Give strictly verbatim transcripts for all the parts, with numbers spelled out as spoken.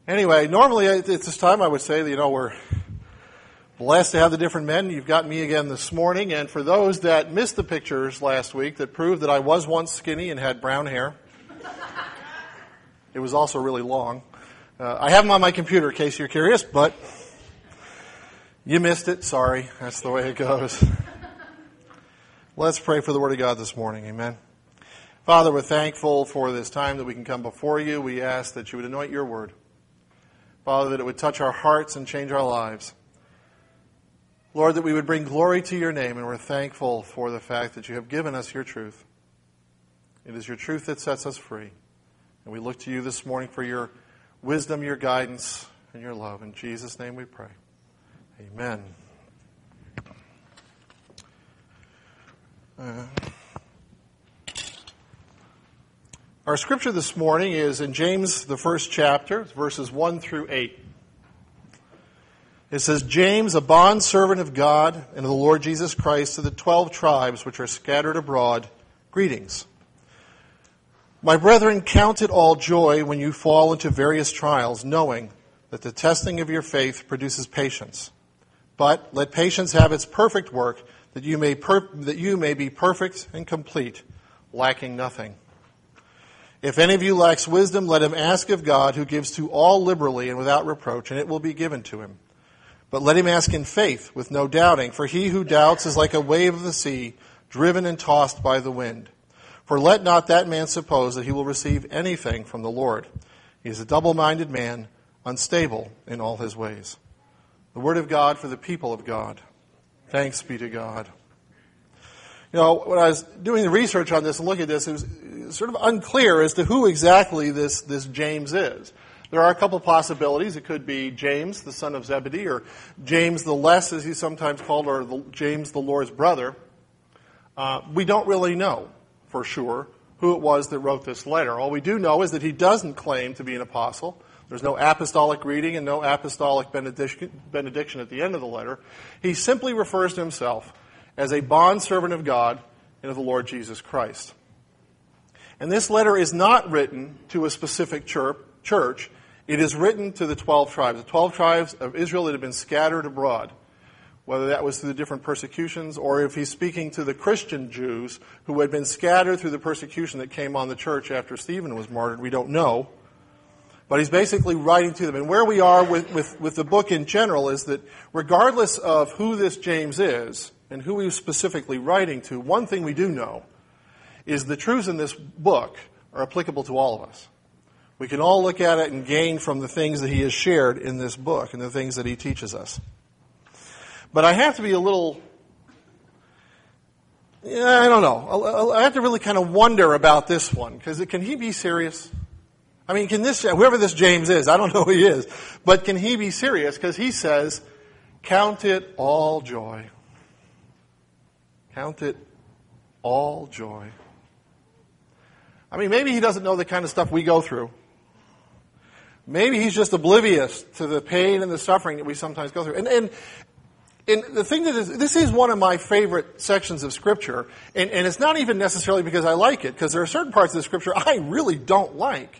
Anyway, normally at this time I would say that, you know, we're blessed to have the different men. You've got me again this morning. And for those that missed the pictures last week that proved that I was once skinny and had brown hair, it was also really long. Uh, I have them on my computer in case you're curious, but you missed it. Sorry. That's the way it goes. Let's pray for the Word of God this morning. Amen. Father, we're thankful for this time that we can come before you. We ask that you would anoint your Word. Father, that it would touch our hearts and change our lives. Lord, that we would bring glory to your name, and we're thankful for the fact that you have given us your truth. It is your truth that sets us free. And we look to you this morning for your wisdom, your guidance, and your love. In Jesus' name we pray. Amen. Uh, our scripture this morning is in James, the first chapter, verses one through eight. It says, James, a bondservant of God and of the Lord Jesus Christ, to the twelve tribes which are scattered abroad, greetings. My brethren, count it all joy when you fall into various trials, knowing that the testing of your faith produces patience. But let patience have its perfect work, that you may per- that you may be perfect and complete, lacking nothing. If any of you lacks wisdom, let him ask of God, who gives to all liberally and without reproach, and it will be given to him. But let him ask in faith, with no doubting, for he who doubts is like a wave of the sea, driven and tossed by the wind. For let not that man suppose that he will receive anything from the Lord. He is a double-minded man, unstable in all his ways. The word of God for the people of God. Thanks be to God. You know, when I was doing the research on this and looking at this, it was sort of unclear as to who exactly this, this James is. There are a couple possibilities. It could be James, the son of Zebedee, or James the Less, as he's sometimes called, or the, James the Lord's brother. Uh, we don't really know for sure who it was that wrote this letter. All we do know is that he doesn't claim to be an apostle. There's no apostolic reading and no apostolic benediction, benediction at the end of the letter. He simply refers to himself as a bondservant of God and of the Lord Jesus Christ. And this letter is not written to a specific church. It is written to the twelve tribes, the twelve tribes of Israel that have been scattered abroad, whether that was through the different persecutions or if he's speaking to the Christian Jews who had been scattered through the persecution that came on the church after Stephen was martyred. We don't know. But he's basically writing to them. And where we are with, with, with the book in general is that regardless of who this James is and who he's specifically writing to, one thing we do know is the truths in this book are applicable to all of us. We can all look at it and gain from the things that he has shared in this book and the things that he teaches us. But I have to be a little, yeah, I don't know. I have to really kind of wonder about this one, because can he be serious? I mean, can this, whoever this James is, I don't know who he is, but can he be serious? Because he says, count it all joy. Count it all joy. I mean, maybe he doesn't know the kind of stuff we go through. Maybe he's just oblivious to the pain and the suffering that we sometimes go through. And, and, and the thing that is, this is one of my favorite sections of Scripture, and, and it's not even necessarily because I like it, because there are certain parts of the Scripture I really don't like.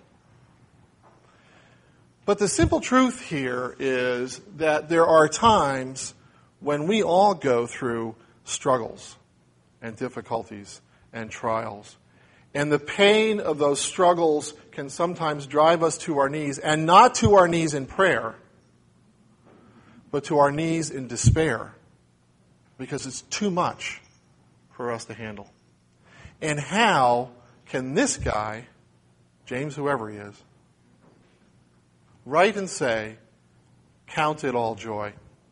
But the simple truth here is that there are times when we all go through struggles and difficulties and trials. And the pain of those struggles can sometimes drive us to our knees, and not to our knees in prayer, but to our knees in despair, because it's too much for us to handle. And how can this guy, James, whoever he is, write and say, count it all joy?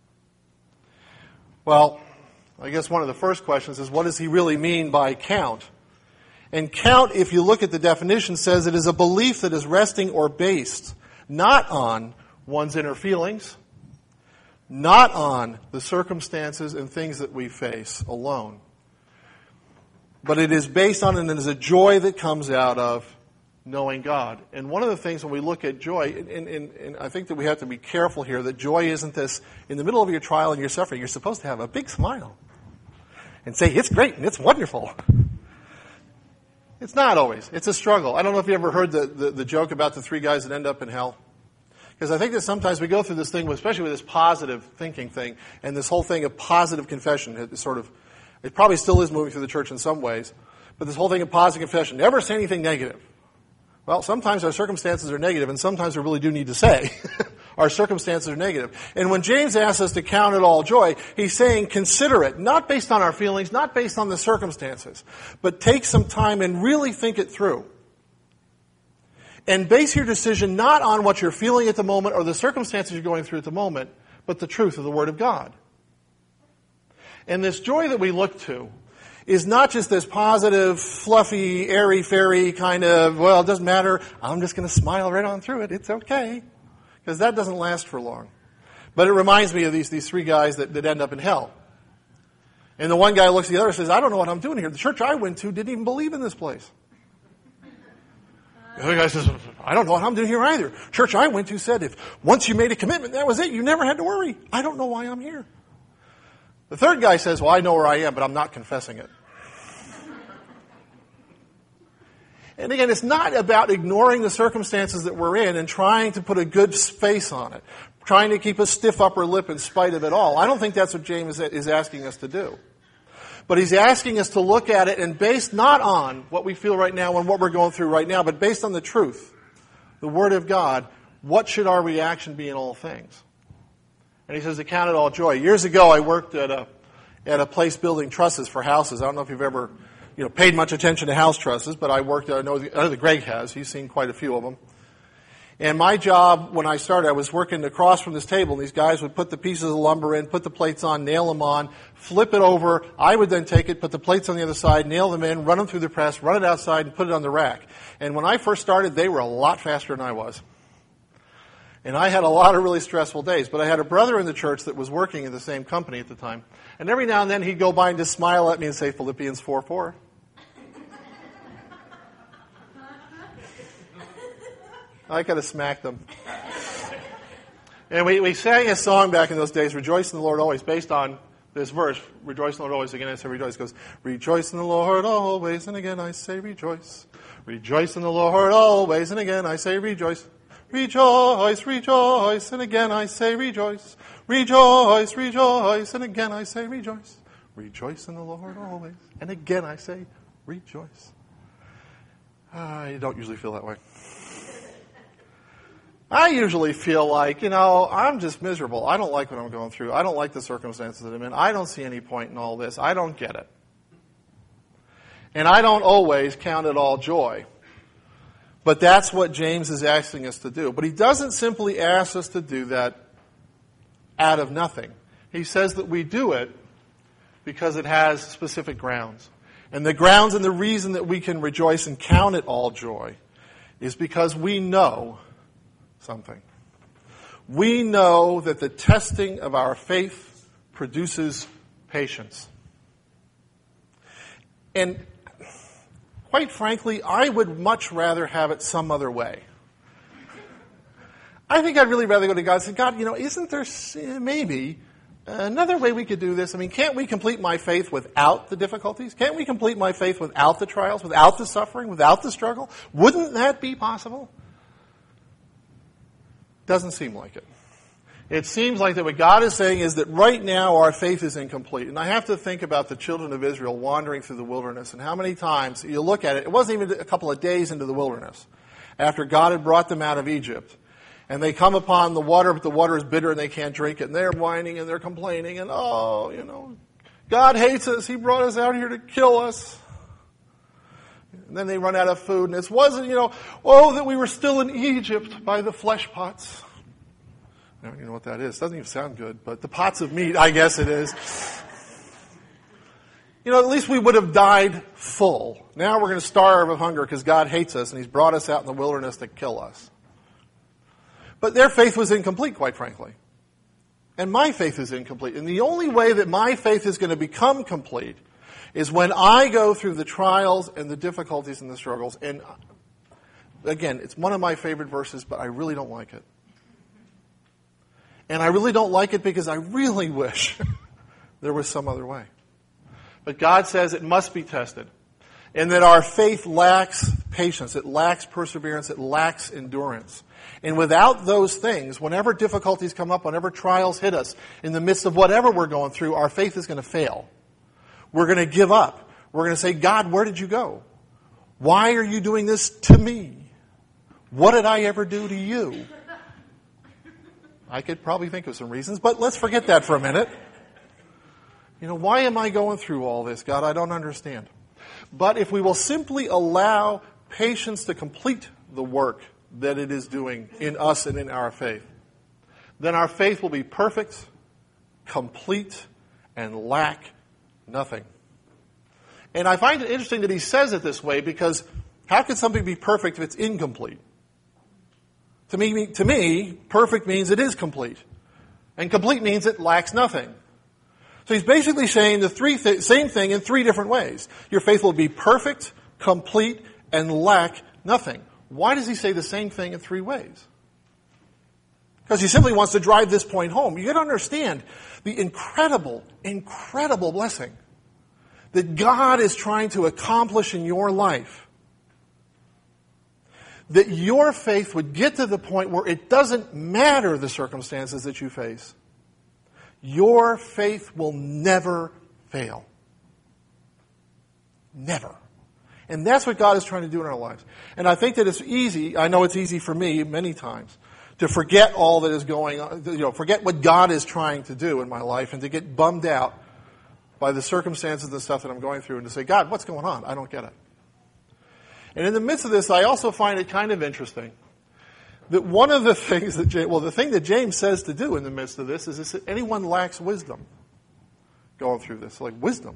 Well, I guess one of the first questions is, what does he really mean by count? And count, if you look at the definition, says it is a belief that is resting or based not on one's inner feelings, not on the circumstances and things that we face alone, but it is based on and it is a joy that comes out of knowing God. And one of the things when we look at joy, and, and, and I think that we have to be careful here, that joy isn't this, in the middle of your trial and your suffering, you're supposed to have a big smile and say, it's great and it's wonderful. It's not always. It's a struggle. I don't know if you ever heard the, the, the joke about the three guys that end up in hell. Because I think that sometimes we go through this thing, especially with this positive thinking thing, and this whole thing of positive confession. It sort of, it probably still is moving through the church in some ways, but this whole thing of positive confession, never say anything negative. Well, sometimes our circumstances are negative, and sometimes we really do need to say our circumstances are negative. And when James asks us to count it all joy, he's saying consider it, not based on our feelings, not based on the circumstances, but take some time and really think it through. And base your decision not on what you're feeling at the moment or the circumstances you're going through at the moment, but the truth of the Word of God. And this joy that we look to is not just this positive, fluffy, airy-fairy kind of, well, it doesn't matter, I'm just going to smile right on through it, it's okay. Because that doesn't last for long. But it reminds me of these, these three guys that, that end up in hell. And the one guy looks at the other and says, I don't know what I'm doing here. The church I went to didn't even believe in this place. The other guy says, I don't know what I'm doing here either. Church I went to said if once you made a commitment, that was it. You never had to worry. I don't know why I'm here. The third guy says, well, I know where I am, but I'm not confessing it. And again, it's not about ignoring the circumstances that we're in and trying to put a good face on it, trying to keep a stiff upper lip in spite of it all. I don't think that's what James is asking us to do. But he's asking us to look at it and based not on what we feel right now and what we're going through right now, but based on the truth, the Word of God, what should our reaction be in all things? And he says to count it all joy. Years ago, I worked at a at a place building trusses for houses. I don't know if you've ever you know paid much attention to house trusses, but I worked. I know, the, I know that Greg has. He's seen quite a few of them. And my job, when I started, I was working across from this table, and these guys would put the pieces of lumber in, put the plates on, nail them on, flip it over. I would then take it, put the plates on the other side, nail them in, run them through the press, run it outside, and put it on the rack. And when I first started, they were a lot faster than I was. And I had a lot of really stressful days. But I had a brother in the church that was working in the same company at the time. And every now and then he'd go by and just smile at me and say, Philippians four four. I could have smacked them. And we, we sang a song back in those days, Rejoice in the Lord Always, based on this verse, Rejoice in the Lord Always. Again, I say rejoice. It goes, Rejoice in the Lord always, and again I say rejoice. Rejoice in the Lord always, and again I say rejoice. Rejoice, rejoice, and again I say rejoice. Rejoice, rejoice, and again I say rejoice. Rejoice in the Lord always, and again I say rejoice. I don't usually feel that way. I usually feel like, you know, I'm just miserable. I don't like what I'm going through. I don't like the circumstances that I'm in. I don't see any point in all this. I don't get it. And I don't always count it all joy. But that's what James is asking us to do. But he doesn't simply ask us to do that out of nothing. He says that we do it because it has specific grounds. And the grounds and the reason that we can rejoice and count it all joy is because we know something. We know that the testing of our faith produces patience. And quite frankly, I would much rather have it some other way. I think I'd really rather go to God and say, God, you know, isn't there maybe another way we could do this? I mean, can't we complete my faith without the difficulties? Can't we complete my faith without the trials, without the suffering, without the struggle? Wouldn't that be possible? Doesn't seem like it. It seems like that what God is saying is that right now our faith is incomplete. And I have to think about the children of Israel wandering through the wilderness and how many times you look at it. It wasn't even a couple of days into the wilderness after God had brought them out of Egypt. And they come upon the water, but the water is bitter and they can't drink it. And they're whining and they're complaining. And, oh, you know, God hates us. He brought us out here to kill us. And then they run out of food. And it wasn't, you know, oh, that we were still in Egypt by the flesh pots. I don't even know what that is. It doesn't even sound good. But the pots of meat, I guess it is. You know, at least we would have died full. Now we're going to starve of hunger because God hates us and He's brought us out in the wilderness to kill us. But their faith was incomplete, quite frankly. And my faith is incomplete. And the only way that my faith is going to become complete is when I go through the trials and the difficulties and the struggles. And again, it's one of my favorite verses, but I really don't like it. And I really don't like it because I really wish there was some other way. But God says it must be tested. And that our faith lacks patience, it lacks perseverance, it lacks endurance. And without those things, whenever difficulties come up, whenever trials hit us, in the midst of whatever we're going through, our faith is going to fail. We're going to give up. We're going to say, God, where did you go? Why are you doing this to me? What did I ever do to you? I could probably think of some reasons, but let's forget that for a minute. You know, why am I going through all this, God? I don't understand. But if we will simply allow patience to complete the work that it is doing in us and in our faith, then our faith will be perfect, complete, and lack nothing. And I find it interesting that he says it this way, because how can something be perfect if it's incomplete? To me, to me, perfect means it is complete. And complete means it lacks nothing. So he's basically saying the three th- same thing in three different ways. Your faith will be perfect, complete, and lack nothing. Why does he say the same thing in three ways? Because he simply wants to drive this point home. You got to understand the incredible, incredible blessing that God is trying to accomplish in your life. That your faith would get to the point where it doesn't matter the circumstances that you face. Your faith will never fail. Never. And that's what God is trying to do in our lives. And I think that it's easy, I know it's easy for me many times, to forget all that is going on, you know, forget what God is trying to do in my life and to get bummed out by the circumstances and stuff that I'm going through and to say, God, what's going on? I don't get it. And in the midst of this, I also find it kind of interesting that one of the things that, James, well, the thing that James says to do in the midst of this is, is that anyone lacks wisdom going through this. Like, wisdom.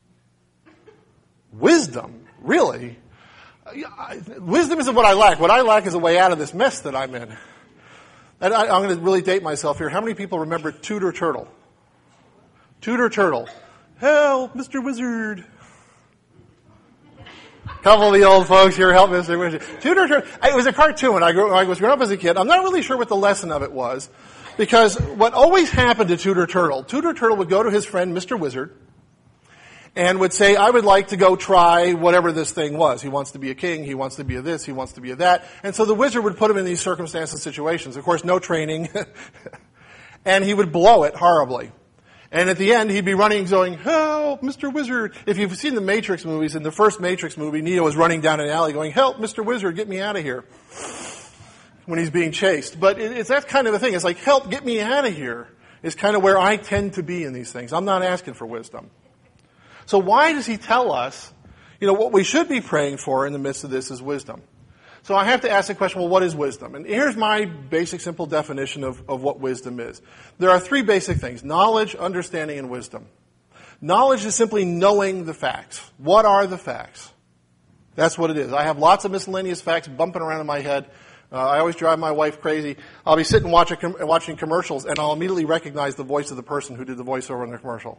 Wisdom? Really? Wisdom isn't what I lack. What I lack is a way out of this mess that I'm in. And I, I'm going to really date myself here. How many people remember Tudor Turtle? Tudor Turtle. Help, Mister Wizard. Couple of the old folks here, help Mister Wizard. Tudor Turtle. It was a cartoon when I, grew, when I was growing up as a kid. I'm not really sure what the lesson of it was, because what always happened to Tudor Turtle, Tudor Turtle would go to his friend Mister Wizard and would say, I would like to go try whatever this thing was. He wants to be a king, he wants to be a this, he wants to be a that. And so the wizard would put him in these circumstances and situations. Of course, no training. And he would blow it horribly. And at the end, he'd be running going, help, Mister Wizard. If you've seen the Matrix movies, in the first Matrix movie, Neo is running down an alley going, help, Mister Wizard, get me out of here. When he's being chased. But it's that kind of a thing. It's like, help, get me out of here. Is kind of where I tend to be in these things. I'm not asking for wisdom. So why does he tell us, you know, what we should be praying for in the midst of this is wisdom? So I have to ask the question, well, what is wisdom? And here's my basic, simple definition of, of what wisdom is. There are three basic things: knowledge, understanding, and wisdom. Knowledge is simply knowing the facts. What are the facts? That's what it is. I have lots of miscellaneous facts bumping around in my head. Uh, I always drive my wife crazy. I'll be sitting watching, watching commercials, and I'll immediately recognize the voice of the person who did the voiceover in the commercial.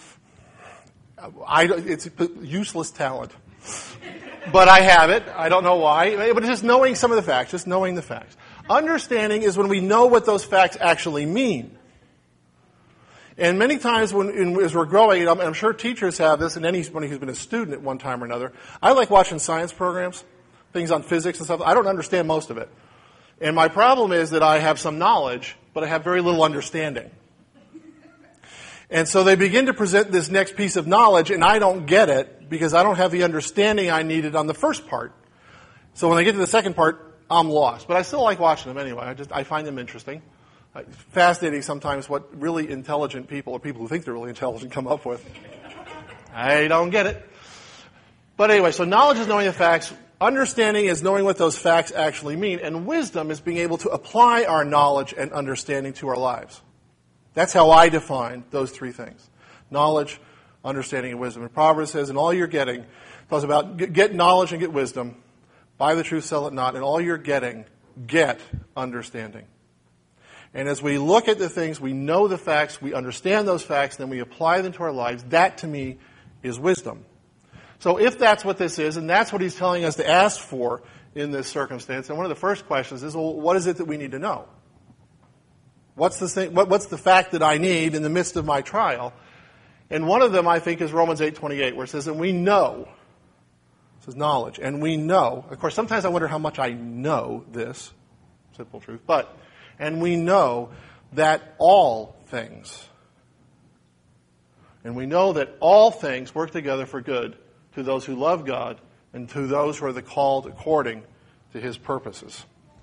I, it's useless talent. But I have it. I don't know why. But it's just knowing some of the facts, just knowing the facts. Understanding is when we know what those facts actually mean. And many times when, in, as we're growing, I'm, I'm sure teachers have this, and anybody who's been a student at one time or another, I like watching science programs, things on physics and stuff. I don't understand most of it. And my problem is that I have some knowledge, but I have very little understanding. And so they begin to present this next piece of knowledge, and I don't get it because I don't have the understanding I needed on the first part. So when I get to the second part, I'm lost. But I still like watching them anyway. I just I find them interesting. It's fascinating sometimes what really intelligent people, or people who think they're really intelligent, come up with. I don't get it. But anyway, so knowledge is knowing the facts. Understanding is knowing what those facts actually mean. And wisdom is being able to apply our knowledge and understanding to our lives. That's how I define those three things: knowledge, understanding, and wisdom. And Proverbs says, in all you're getting, it talks about get knowledge and get wisdom. Buy the truth, sell it not. In all you're getting, get understanding. And as we look at the things, we know the facts, we understand those facts, then we apply them to our lives. That, to me, is wisdom. So if that's what this is, and that's what he's telling us to ask for in this circumstance, and one of the first questions is, well, what is it that we need to know? What's the thing, what, what's the fact that I need in the midst of my trial? And one of them, I think, is Romans eight twenty-eight, where it says, and we know says knowledge. And we know, of course, sometimes I wonder how much I know this, simple truth, but, and we know that all things, and we know that all things work together for good to those who love God and to those who are the called according to His purposes.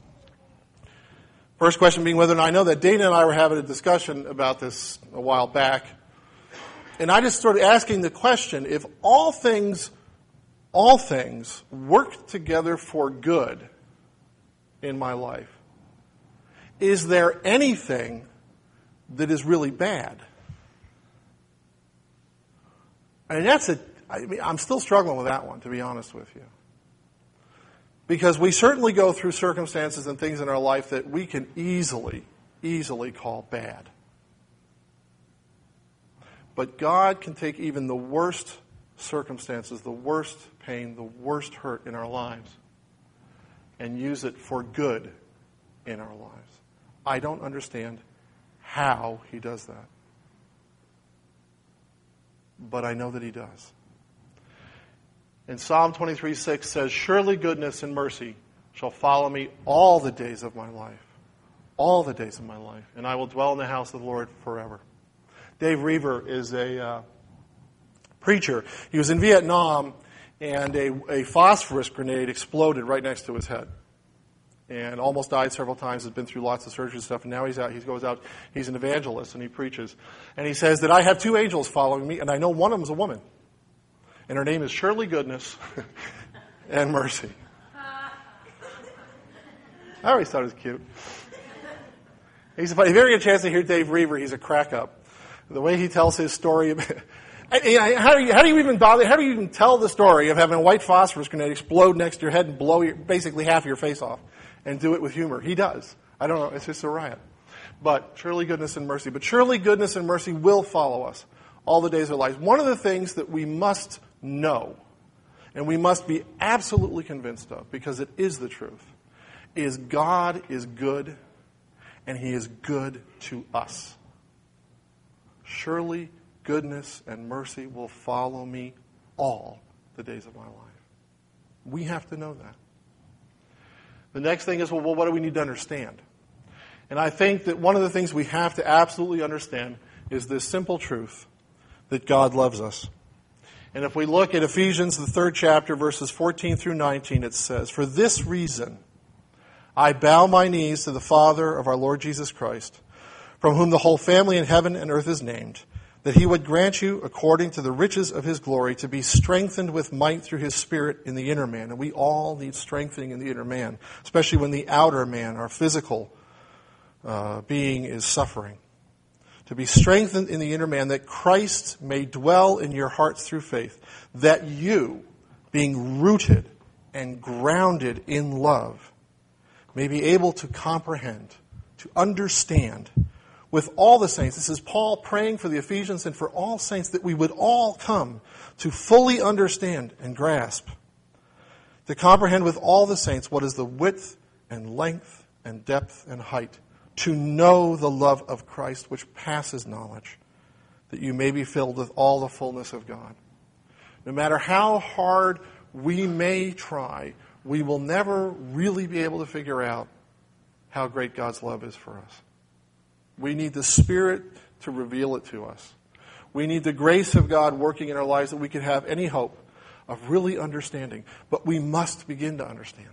First question being whether or not I know that Dana and I were having a discussion about this a while back. And I just started asking the question, if all things, all things work together for good in my life, is there anything that is really bad? I mean, that's a, I mean, I'm still struggling with that one, to be honest with you. Because we certainly go through circumstances and things in our life that we can easily, easily call bad. But God can take even the worst circumstances, the worst pain, the worst hurt in our lives, and use it for good in our lives. I don't understand how He does that. But I know that He does. And Psalm twenty-three six says, surely goodness and mercy shall follow me all the days of my life. All the days of my life. And I will dwell in the house of the Lord forever. Dave Reaver is a uh, preacher. He was in Vietnam, and a, a phosphorus grenade exploded right next to his head. And almost died several times, has been through lots of surgery and stuff, and now he's out, he goes out, he's an evangelist, and he preaches. And he says that I have two angels following me, and I know one of them is a woman. And her name is Shirley Goodness and Mercy. I always thought it was cute. He's a, if you ever get a chance to hear Dave Reaver, he's a crack up. The way he tells his story. About, how, do you, how do you even bother? How do you even tell the story of having a white phosphorus grenade explode next to your head and blow your, basically half of your face off, and do it with humor? He does. I don't know. It's just a riot. But surely goodness and mercy. But surely goodness and mercy will follow us all the days of our lives. One of the things that we must know, and we must be absolutely convinced of, because it is the truth, is God is good, and He is good to us. Surely goodness and mercy will follow me all the days of my life. We have to know that. The next thing is, well, well, what do we need to understand? And I think that one of the things we have to absolutely understand is this simple truth, that God loves us. And if we look at Ephesians, the third chapter, verses fourteen through nineteen, it says, for this reason I bow my knees to the Father of our Lord Jesus Christ, from whom the whole family in heaven and earth is named, that He would grant you, according to the riches of His glory, to be strengthened with might through His Spirit in the inner man. And we all need strengthening in the inner man, especially when the outer man, our physical uh, being, is suffering. To be strengthened in the inner man, that Christ may dwell in your hearts through faith, that you, being rooted and grounded in love, may be able to comprehend, to understand, with all the saints. This is Paul praying for the Ephesians and for all saints, that we would all come to fully understand and grasp, to comprehend with all the saints what is the width and length and depth and height, to know the love of Christ which passes knowledge, that you may be filled with all the fullness of God. No matter how hard we may try, we will never really be able to figure out how great God's love is for us. We need the Spirit to reveal it to us. We need the grace of God working in our lives that we can have any hope of really understanding. But we must begin to understand.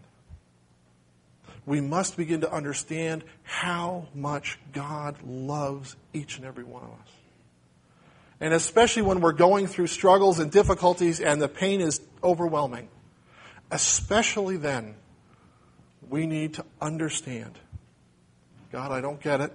We must begin to understand how much God loves each and every one of us. And especially when we're going through struggles and difficulties and the pain is overwhelming, especially then, we need to understand, God, I don't get it.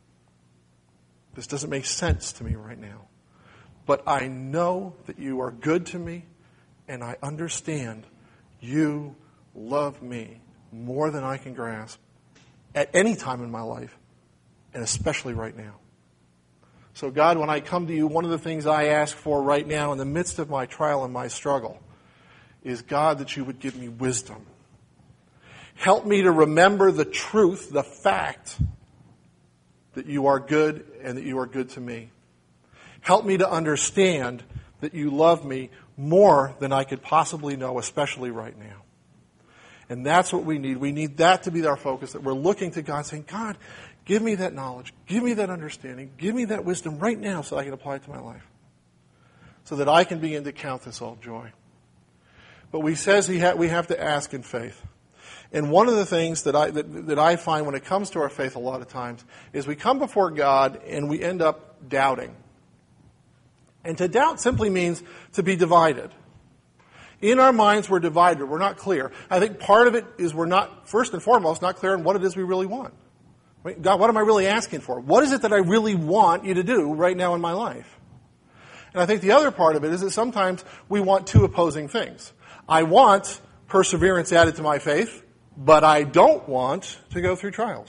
This doesn't make sense to me right now. But I know that you are good to me, and I understand you love me more than I can grasp at any time in my life, and especially right now. So God, when I come to you, one of the things I ask for right now in the midst of my trial and my struggle is, God, that you would give me wisdom. Help me to remember the truth, the fact that you are good and that you are good to me. Help me to understand that you love me more than I could possibly know, especially right now. And that's what we need. We need that to be our focus, that we're looking to God saying, God, give me that knowledge, give me that understanding, give me that wisdom right now so I can apply it to my life. So that I can begin to count this all joy. But we says he ha- we have to ask in faith. And one of the things that I that, that I find when it comes to our faith a lot of times is we come before God and we end up doubting. And to doubt simply means to be divided. In our minds, we're divided. We're not clear. I think part of it is we're not, first and foremost, not clear on what it is we really want. Right? God, what am I really asking for? What is it that I really want you to do right now in my life? And I think the other part of it is that sometimes we want two opposing things. I want perseverance added to my faith, but I don't want to go through trials.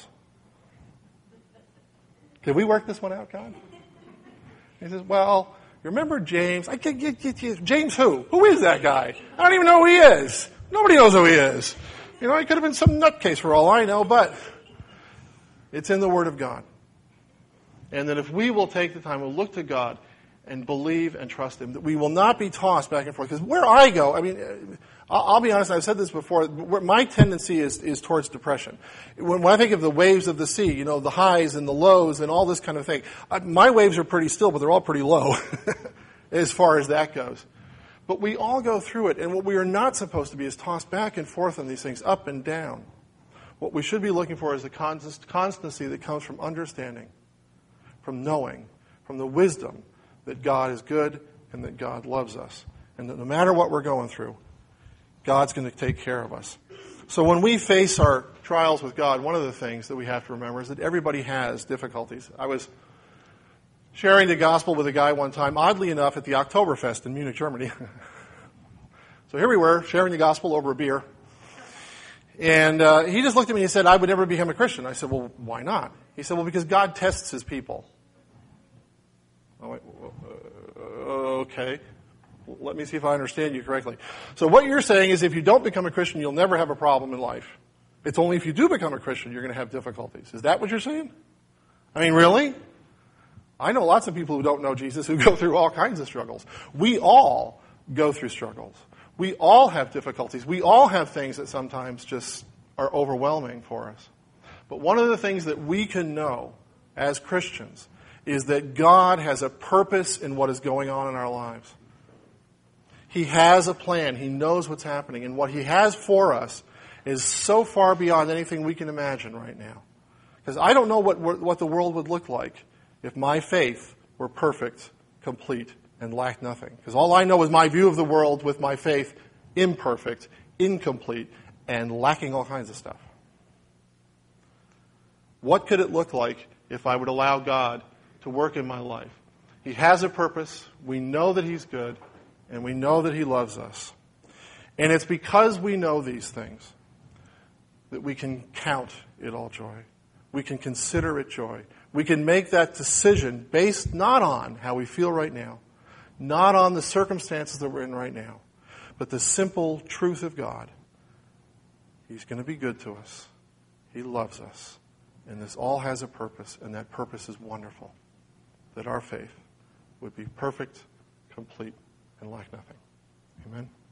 Did we work this one out, God? He says, well, you remember James? I, James who? Who is that guy? I don't even know who he is. Nobody knows who he is. You know, he could have been some nutcase for all I know, but it's in the Word of God. And that if we will take the time, we'll look to God and believe and trust Him, that we will not be tossed back and forth. Because where I go, I mean, I'll be honest, I've said this before, my tendency is, is towards depression. When, when I think of the waves of the sea, you know, the highs and the lows and all this kind of thing, I, my waves are pretty still, but they're all pretty low as far as that goes. But we all go through it, and what we are not supposed to be is tossed back and forth on these things, up and down. What we should be looking for is the const- constancy that comes from understanding, from knowing, from the wisdom that God is good and that God loves us. And that no matter what we're going through, God's going to take care of us. So when we face our trials with God, one of the things that we have to remember is that everybody has difficulties. I was sharing the gospel with a guy one time, oddly enough, at the Oktoberfest in Munich, Germany. So here we were, sharing the gospel over a beer. And uh, he just looked at me and he said, I would never become a Christian. I said, well, why not? He said, well, because God tests His people. I went, okay, let me see if I understand you correctly. So what you're saying is if you don't become a Christian, you'll never have a problem in life. It's only if you do become a Christian you're going to have difficulties. Is that what you're saying? I mean, really? I know lots of people who don't know Jesus who go through all kinds of struggles. We all go through struggles. We all have difficulties. We all have things that sometimes just are overwhelming for us. But one of the things that we can know as Christians is that God has a purpose in what is going on in our lives. He has a plan. He knows what's happening. And what He has for us is so far beyond anything we can imagine right now. Because I don't know what, what the world would look like if my faith were perfect, complete, and lacked nothing. Because all I know is my view of the world with my faith imperfect, incomplete, and lacking all kinds of stuff. What could it look like if I would allow God to work in my life? He has a purpose. We know that He's good, and we know that He loves us. And it's because we know these things that we can count it all joy. We can consider it joy. We can make that decision based not on how we feel right now, not on the circumstances that we're in right now, but the simple truth of God. He's going to be good to us. He loves us. And this all has a purpose, and that purpose is wonderful. That our faith would be perfect, complete, and lack nothing. Amen.